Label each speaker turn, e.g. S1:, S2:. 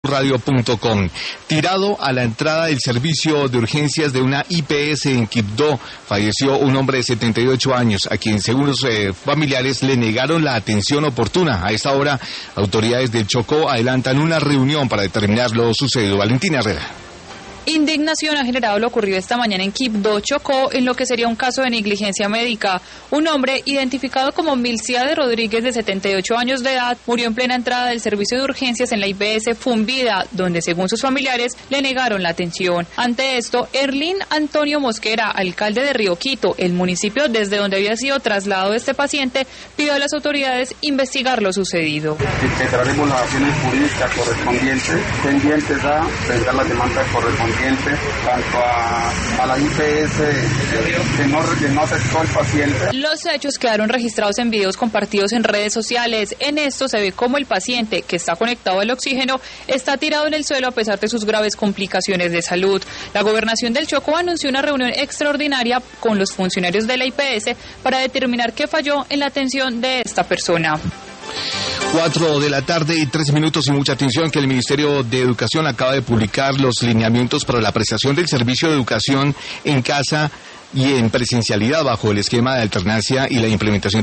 S1: radio.com. Tirado a la entrada del servicio de urgencias de una IPS en Quibdó, falleció un hombre de 78 años, a quien según los familiares le negaron la atención oportuna. A esta hora, autoridades del Chocó adelantan una reunión para determinar lo sucedido. Valentina Herrera.
S2: Indignación ha generado lo ocurrido esta mañana en Quibdó, Chocó, en lo que sería un caso de negligencia médica. Un hombre, identificado como Milciade Rodríguez, de 78 años de edad, murió en plena entrada del servicio de urgencias en la IPS Fumbida, donde, según sus familiares, le negaron la atención. Ante esto, Erlín Antonio Mosquera, alcalde de Río Quito, el municipio desde donde había sido trasladado este paciente, pidió a las autoridades investigar lo sucedido.
S3: Integraremos las acciones jurídicas correspondientes, pendientes a presentar la demanda correspondiente tanto a la IPS que no aceptó el paciente.
S2: Los hechos quedaron registrados en videos compartidos en redes sociales. En esto se ve cómo el paciente, que está conectado al oxígeno, está tirado en el suelo a pesar de sus graves complicaciones de salud. La Gobernación del Chocó anunció una reunión extraordinaria con los funcionarios de la IPS para determinar qué falló en la atención de esta persona.
S1: 4:03 p.m. y mucha atención que el Ministerio de Educación acaba de publicar los lineamientos para la prestación del servicio de educación en casa y en presencialidad bajo el esquema de alternancia y la implementación